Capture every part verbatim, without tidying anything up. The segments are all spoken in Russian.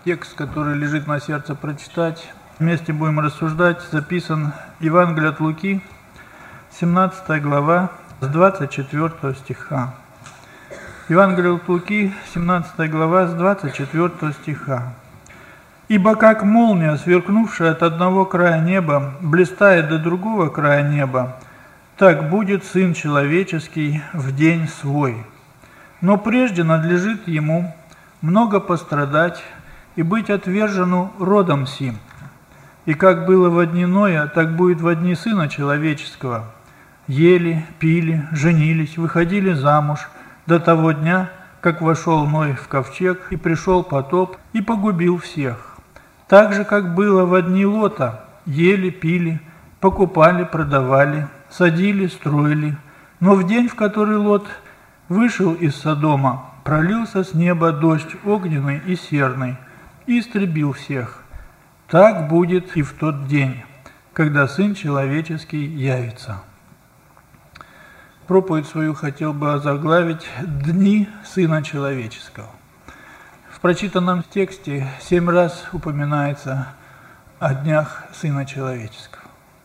Текст, который лежит на сердце, прочитать. Вместе будем рассуждать. Записан Евангелие от Луки, семнадцатая глава, с двадцать четвёртого стиха. Евангелие от Луки, семнадцатая глава, с двадцать четвёртого стиха. «Ибо как молния, сверкнувшая от одного края неба, блистает до другого края неба, так будет Сын Человеческий в день свой. Но прежде надлежит Ему много пострадать и быть отвержену родом сим. И как было во дни Ноя, так будет во дни Сына Человеческого. Ели, пили, женились, выходили замуж до того дня, как вошел Ной в ковчег, и пришел потоп, и погубил всех. Так же, как было во дни Лота, ели, пили, покупали, продавали, садили, строили. Но в день, в который Лот вышел из Содома, пролился с неба дождь огненный и серный, и истребил всех. Так будет и в тот день, когда Сын Человеческий явится». Проповедь свою хотел бы озаглавить «Дни Сына Человеческого». В прочитанном тексте семь раз упоминается о днях Сына Человеческого.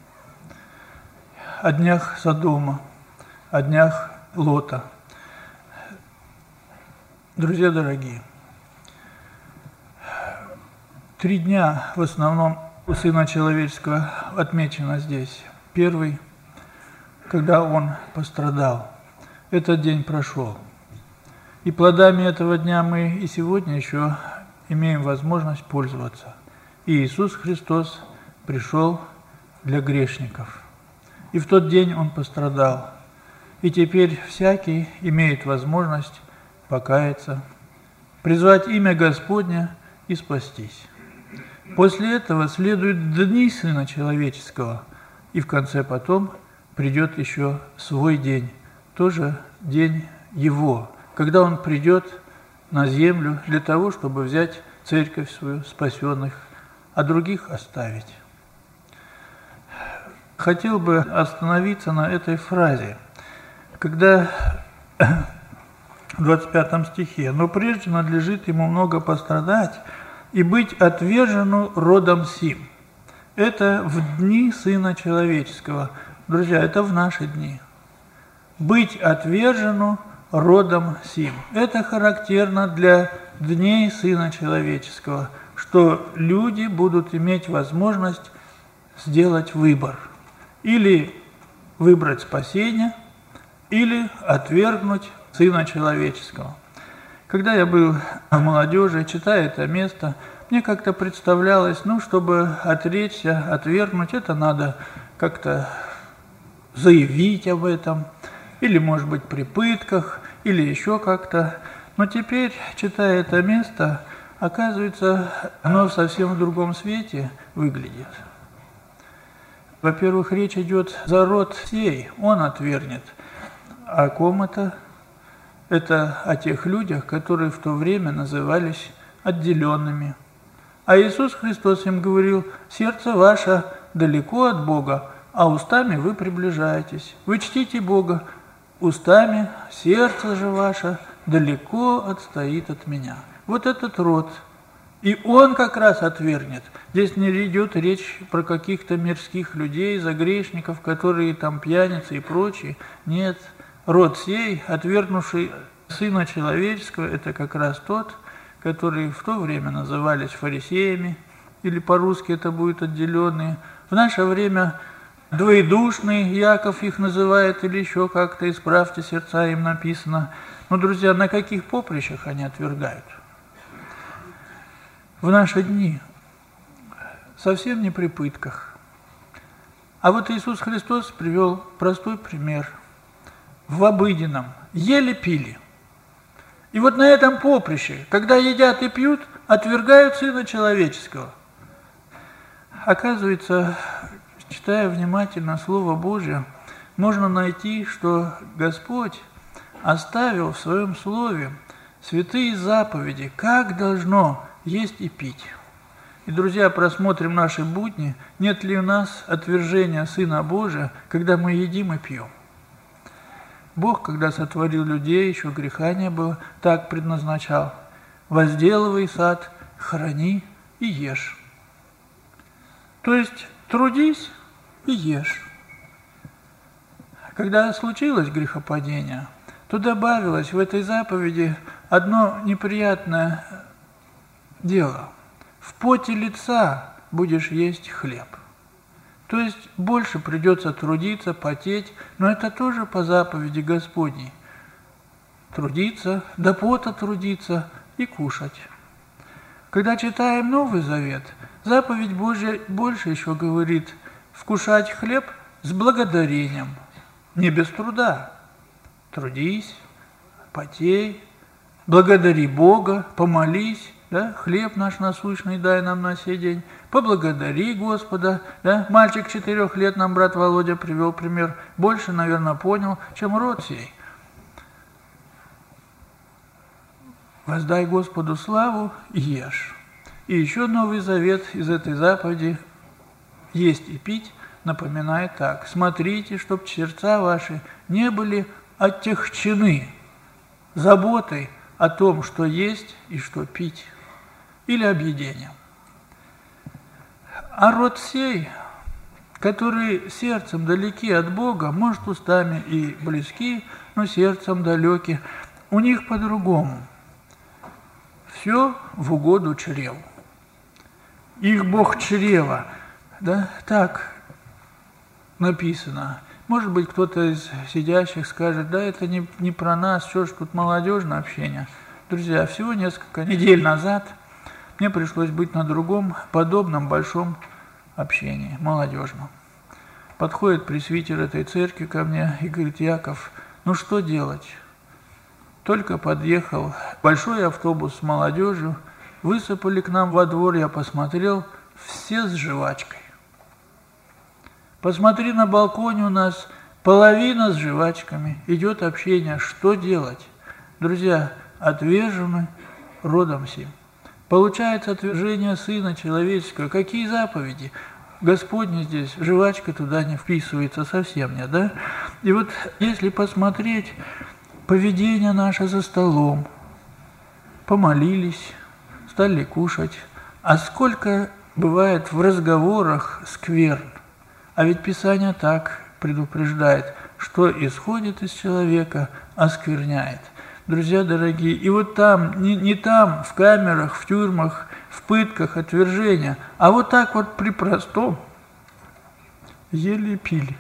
О днях Содома, о днях Лота. Друзья дорогие, три дня в основном у Сына Человеческого отмечено здесь. Первый, когда Он пострадал. Этот день прошел. И плодами этого дня мы и сегодня еще имеем возможность пользоваться. И Иисус Христос пришел для грешников. И в тот день Он пострадал. И теперь всякий имеет возможность покаяться, призвать имя Господне и спастись. После этого следуют дни Сына Человеческого, и в конце потом придет еще свой день, тоже день Его, когда Он придет на землю для того, чтобы взять церковь свою, спасенных, а других оставить. Хотел бы остановиться на этой фразе, когда в двадцать пятом стихе: «Но прежде надлежит Ему много пострадать и быть отвержену родом сим». Это в дни Сына Человеческого. Друзья, это в наши дни. Быть отвержену родом сим. Это характерно для дней Сына Человеческого, что люди будут иметь возможность сделать выбор. Или выбрать спасение, или отвергнуть Сына Человеческого. Когда я был в молодежи, читая это место, мне как-то представлялось, ну, чтобы отречься, отвергнуть, это надо как-то заявить об этом, или, может быть, при пытках, или еще как-то. Но теперь, читая это место, оказывается, оно совсем в другом свете выглядит. Во-первых, речь идет за род сей, он отвергнет. О ком это? Это о тех людях, которые в то время назывались отделенными. А Иисус Христос им говорил: «Сердце ваше далеко от Бога, а устами вы приближаетесь. Вы чтите Бога устами, сердце же ваше далеко отстоит от Меня». Вот этот род. И он как раз отвергнет. Здесь не идет речь про каких-то мирских людей, за грешников, которые там пьяницы и прочие. Нет. Род сей, отвергнувший Сына Человеческого, это как раз тот, который в то время назывались фарисеями, или по-русски это будет отделенные. В наше время двоедушный, Яков их называет, или еще как-то, исправьте сердца, им написано. Но, друзья, на каких поприщах они отвергают? В наши дни совсем не при пытках. А вот Иисус Христос привел простой пример. В обыденном. Ели-пили. И вот на этом поприще, когда едят и пьют, отвергают Сына Человеческого. Оказывается, читая внимательно Слово Божие, можно найти, что Господь оставил в Своем Слове святые заповеди, как должно есть и пить. И, друзья, просмотрим наши будни, нет ли у нас отвержения Сына Божия, когда мы едим и пьем. Бог, когда сотворил людей, еще греха не было, так предназначал. Возделывай сад храни и ешь. То есть трудись и ешь. Когда случилось грехопадение, то добавилось в этой заповеди одно неприятное дело. В поте лица будешь есть хлеб. То есть больше придется трудиться, потеть, но это тоже по заповеди Господней. Трудиться, до пота трудиться и кушать. Когда читаем Новый Завет, заповедь Божья больше еще говорит вкушать хлеб с благодарением, не без труда. Трудись, потей, благодари Бога, помолись, да? Хлеб наш насущный дай нам на сей день, поблагодари Господа. Да? Мальчик четырех лет нам брат Володя привел пример, больше, наверное, понял, чем род сей. Воздай Господу славу и ешь. И еще Новый Завет из этой заповеди есть и пить напоминает так. Смотрите, чтоб сердца ваши не были отягчены заботой о том, что есть и что пить, или объедением. А род сей, которые сердцем далеки от Бога, может, устами и близки, но сердцем далеки, у них по-другому. Все в угоду чреву. Их Бог чрева, да, так написано. Может быть, кто-то из сидящих скажет, да, это не, не про нас, что ж тут молодежное общение. Друзья, всего несколько недель назад мне пришлось быть на другом подобном большом общении, молодежном. Подходит пресвитер этой церкви ко мне и говорит: Яков, ну что делать? Только подъехал большой автобус с молодежью, высыпали к нам во двор, я посмотрел, все с жвачкой. Посмотри, на балконе у нас половина с жвачками, идет общение, что делать? Друзья, отвержены родом сим. Получается отвержение Сына Человеческого. Какие заповеди? Господни здесь, жвачка туда не вписывается совсем нет, да? И вот если посмотреть поведение наше за столом, помолились, стали кушать, а сколько бывает в разговорах скверн. А ведь Писание так предупреждает, что исходит из человека, оскверняет. Друзья дорогие, и вот там, не, не там, в камерах, в тюрьмах, в пытках, отвержения, а вот так вот при простом ели и пили.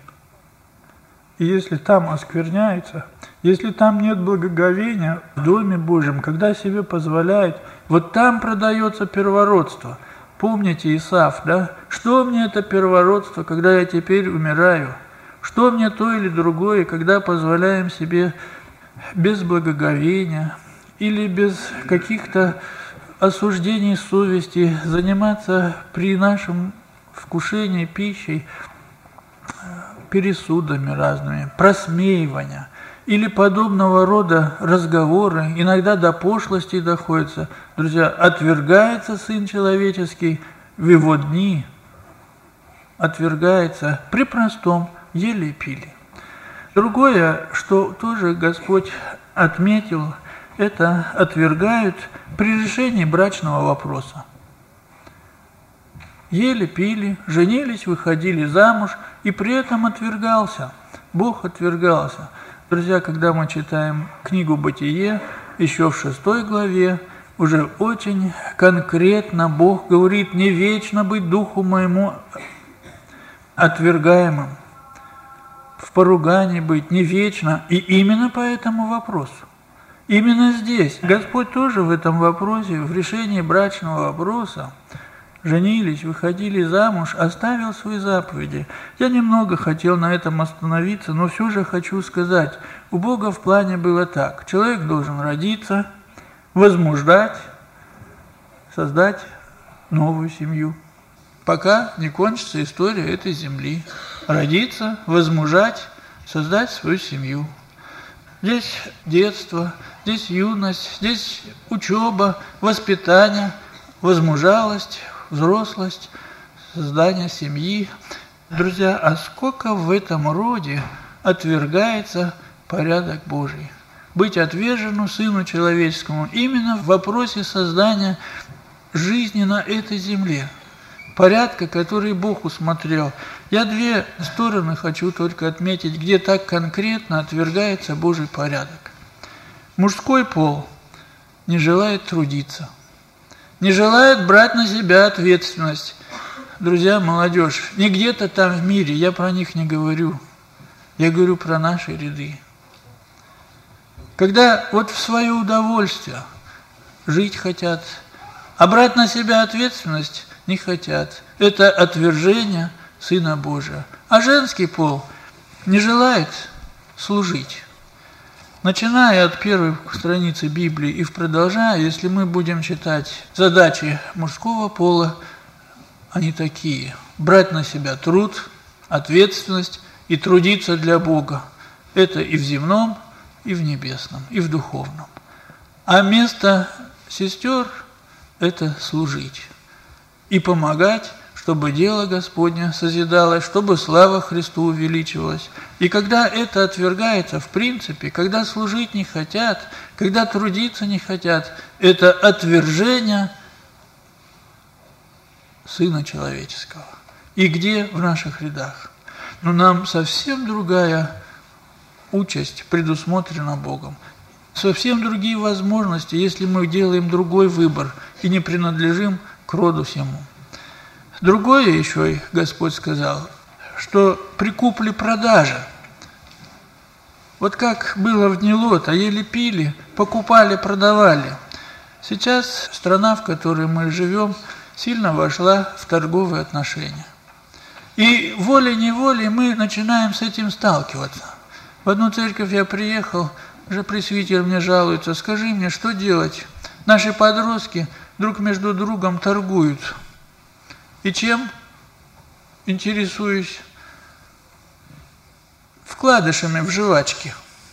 И если там оскверняется, если там нет благоговения в Доме Божьем, когда себе позволяет, вот там продается первородство. Помните Исав, да? Что мне это первородство, когда я теперь умираю? Что мне то или другое, когда позволяем себе без благоговения или без каких-то осуждений совести заниматься при нашем вкушении пищей пересудами разными, просмеивания или подобного рода разговоры, иногда до пошлости доходятся. Друзья, отвергается Сын Человеческий в Его дни, отвергается при простом ели и пили. Другое, что тоже Господь отметил, это отвергают при решении брачного вопроса. Ели, пили, женились, выходили замуж, и при этом отвергался. Бог отвергался. Друзья, когда мы читаем книгу «Бытие», еще в шестой главе, уже очень конкретно Бог говорит: «Не вечно быть духу моему отвергаемым, в поругании быть, не вечно». И именно по этому вопросу. Именно здесь Господь тоже в этом вопросе, в решении брачного вопроса, женились, выходили замуж, оставил свои заповеди. Я немного хотел на этом остановиться, но все же хочу сказать, у Бога в плане было так. Человек должен родиться, возмуждать, создать новую семью, пока не кончится история этой земли. Родиться, возмужать, создать свою семью. Здесь детство, здесь юность, здесь учеба, воспитание, возмужалость, взрослость, создание семьи. Друзья, а сколько в этом роде отвергается порядок Божий? Быть отверженным Сыну Человеческому именно в вопросе создания жизни на этой земле, порядка, который Бог усмотрел. Я две стороны хочу только отметить, где так конкретно отвергается Божий порядок. Мужской пол не желает трудиться, не желает брать на себя ответственность. Друзья, молодежь, не где-то там в мире, я про них не говорю, я говорю про наши ряды. Когда вот в свое удовольствие жить хотят, а брать на себя ответственность не хотят. Это отвержение Сына Божия. А женский пол не желает служить. Начиная от первой страницы Библии и продолжая, если мы будем читать задачи мужского пола, они такие. Брать на себя труд, ответственность и трудиться для Бога. Это и в земном, и в небесном, и в духовном. А место сестер – это служить и помогать, чтобы дело Господне созидалось, чтобы слава Христу увеличивалась. И когда это отвергается в принципе, когда служить не хотят, когда трудиться не хотят, это отвержение Сына Человеческого. И где? В наших рядах. Но нам совсем другая участь предусмотрена Богом. Совсем другие возможности, если мы делаем другой выбор и не принадлежим к роду сему. Другое еще и Господь сказал, что при купле-продаже, вот как было в дни Лота, ели, пили, покупали, продавали. Сейчас страна, в которой мы живем, сильно вошла в торговые отношения. И волей-неволей мы начинаем с этим сталкиваться. В одну церковь я приехал, уже пресвитер мне жалуется, скажи мне, что делать? Наши подростки друг между другом торгуют. И чем? Интересуюсь. Вкладышами в жвачки.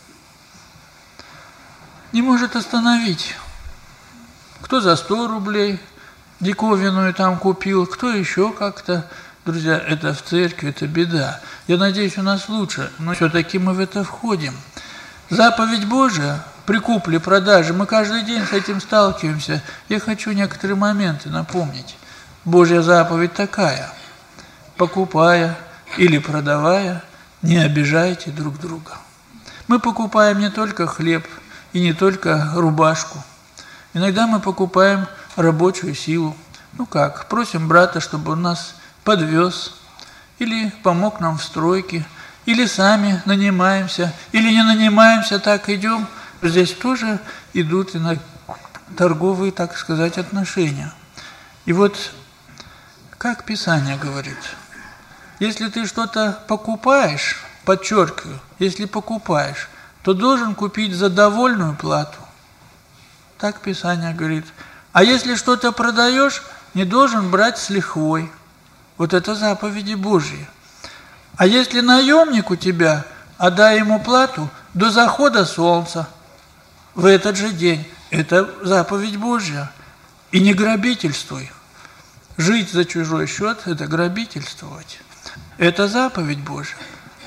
Не может остановить. Кто за сто рублей диковинную там купил, кто еще как-то. Друзья, это в церкви, это беда. Я надеюсь, у нас лучше, но все-таки мы в это входим. Заповедь Божия при купле-продаже, мы каждый день с этим сталкиваемся. Я хочу некоторые моменты напомнить. Божья заповедь такая: покупая или продавая, не обижайте друг друга. Мы покупаем не только хлеб и не только рубашку. Иногда мы покупаем рабочую силу. Ну как, просим брата, чтобы он нас подвез, или помог нам в стройке, или сами нанимаемся, или не нанимаемся, так идем. Здесь тоже идут торговые, так сказать, отношения. И вот как Писание говорит, если ты что-то покупаешь, подчеркиваю, если покупаешь, то должен купить за довольную плату. Так Писание говорит. А если что-то продаешь, не должен брать с лихвой. Вот это заповеди Божьи. А если наемник у тебя, отдай ему плату до захода солнца в этот же день. Это заповедь Божья. И не грабительствуй. Жить за чужой счет – это грабительствовать. Это заповедь Божья.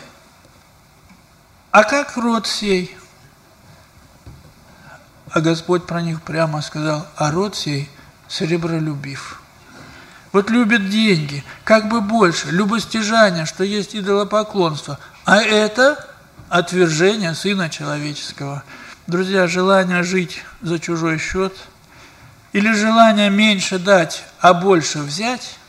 А как род сей? А Господь про них прямо сказал: а род сей сребролюбив. Вот любят деньги, как бы больше, любостяжание, что есть идолопоклонство. А это отвержение Сына Человеческого. Друзья, желание жить за чужой счет или желание меньше дать, а больше взять,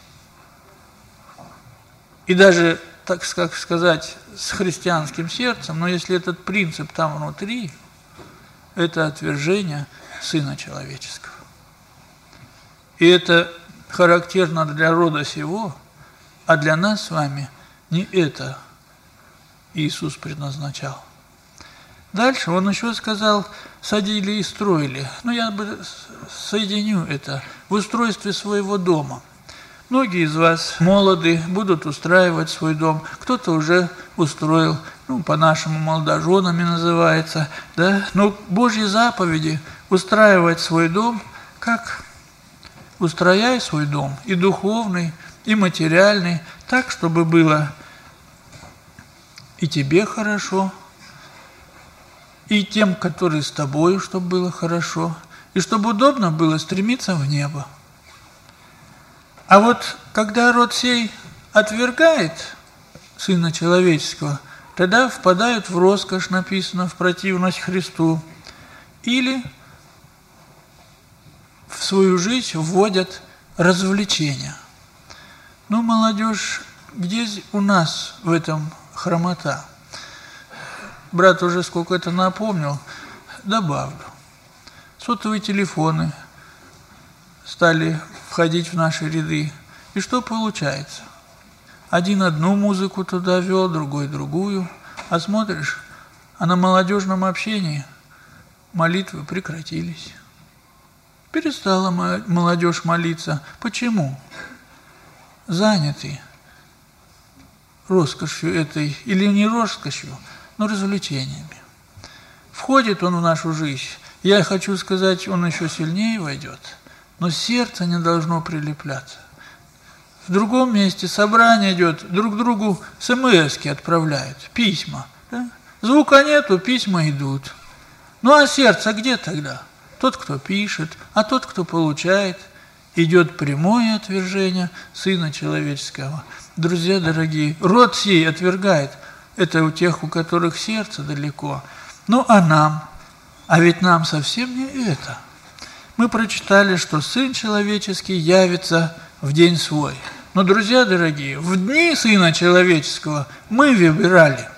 и даже, так как сказать, с христианским сердцем, но если этот принцип там внутри, это отвержение Сына Человеческого. И это характерно для рода сего, а для нас с вами не это Иисус предназначал. Дальше он еще сказал: садили и строили. Ну, я бы соединю это в устройстве своего дома. Многие из вас молоды, будут устраивать свой дом. Кто-то уже устроил, ну, по-нашему молодоженами называется, да? Но Божьи заповеди устраивать свой дом, как устрояй свой дом, и духовный, и материальный, так, чтобы было и тебе хорошо, и тем, которые с тобой, чтобы было хорошо, и чтобы удобно было стремиться в небо. А вот когда род сей отвергает Сына Человеческого, тогда впадают в роскошь, написано, в противность Христу, или в свою жизнь вводят развлечения. Ну, молодежь, где у нас в этом хромота? Брат уже сколько это напомнил, добавлю. Сотовые телефоны стали входить в наши ряды. И что получается? Один одну музыку туда вел, другой другую. А смотришь, а на молодежном общении молитвы прекратились. Перестала молодежь молиться. Почему? Заняты роскошью этой, или не роскошью, но развлечениями. Входит он в нашу жизнь, я хочу сказать, он еще сильнее войдет, но сердце не должно прилепляться. В другом месте собрание идет, друг другу смс-ки отправляют, письма. Да? Звука нету, письма идут. Ну а сердце где тогда? Тот, кто пишет, а тот, кто получает. Идет прямое отвержение Сына Человеческого. Друзья дорогие, род сей отвергает. Это у тех, у которых сердце далеко. Ну а нам? А ведь нам совсем не это. Мы прочитали, что Сын Человеческий явится в день свой. Но, друзья дорогие, в дни Сына Человеческого мы выбирали.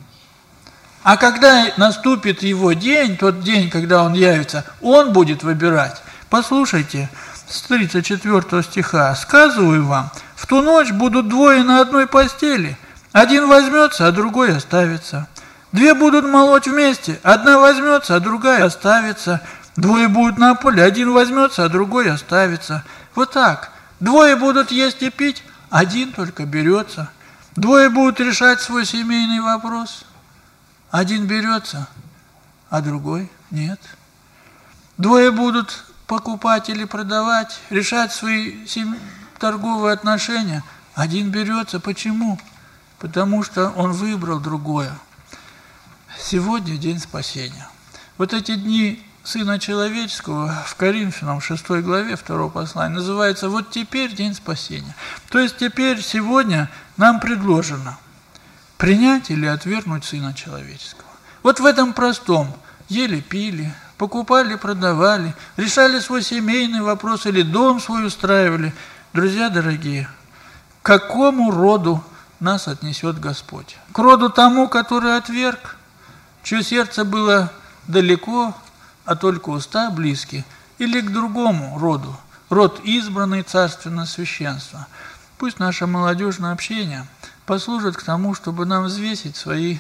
А когда наступит Его день, тот день, когда Он явится, Он будет выбирать. Послушайте, с тридцать четвёртого стиха. «Сказываю вам, в ту ночь будут двое на одной постели. Один возьмется, а другой оставится. Две будут молоть вместе. Одна возьмется, а другая оставится. Двое будут на поле. Один возьмется, а другой оставится. Вот так. Двое будут есть и пить, один только берется. Двое будут решать свой семейный вопрос. Один берется, а другой нет. Двое будут покупать или продавать, решать свои сем... торговые отношения. Один берется. Почему? Потому что он выбрал другое. Сегодня день спасения. Вот эти дни Сына Человеческого в Коринфянам шестой главе второго послания называется «Вот теперь день спасения». То есть теперь, сегодня нам предложено принять или отвергнуть Сына Человеческого. Вот в этом простом ели, пили, покупали, продавали, решали свой семейный вопрос или дом свой устраивали. Друзья дорогие, к какому роду нас отнесет Господь? К роду тому, который отверг, чье сердце было далеко, а только уста близки, или к другому роду, род избранный, царственное священство. Пусть наше молодежное общение послужит к тому, чтобы нам взвесить свои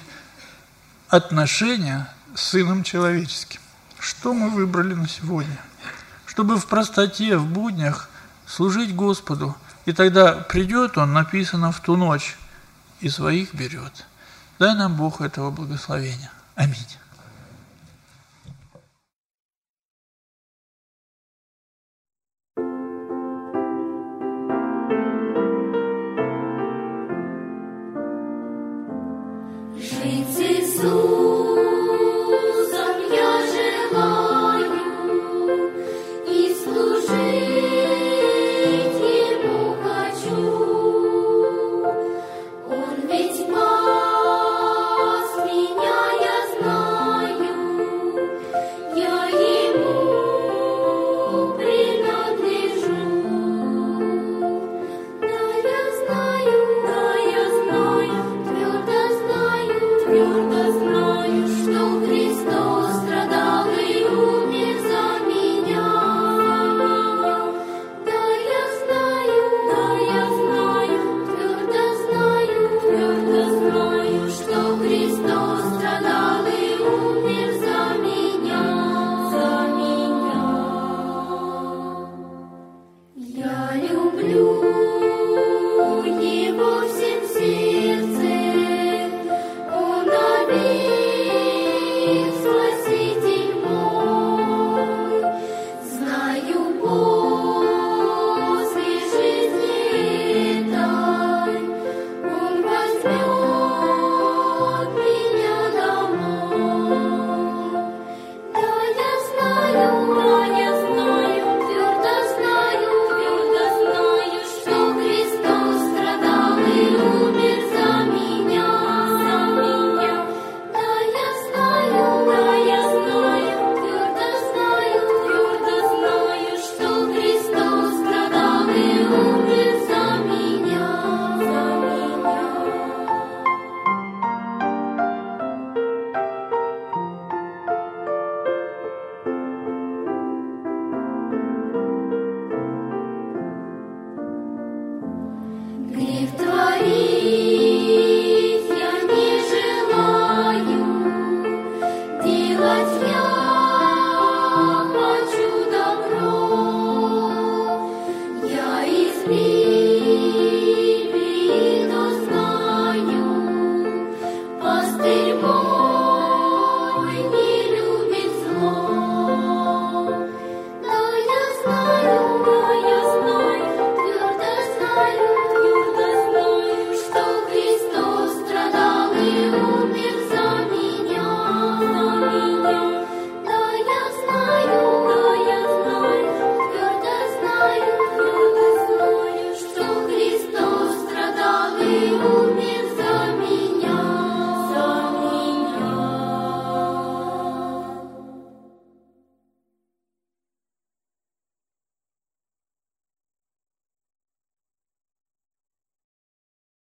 отношения с Сыном Человеческим. Что мы выбрали на сегодня? Чтобы в простоте, в буднях служить Господу. И тогда придет Он, написано, в ту ночь, и своих берет. Дай нам Бог этого благословения. Аминь.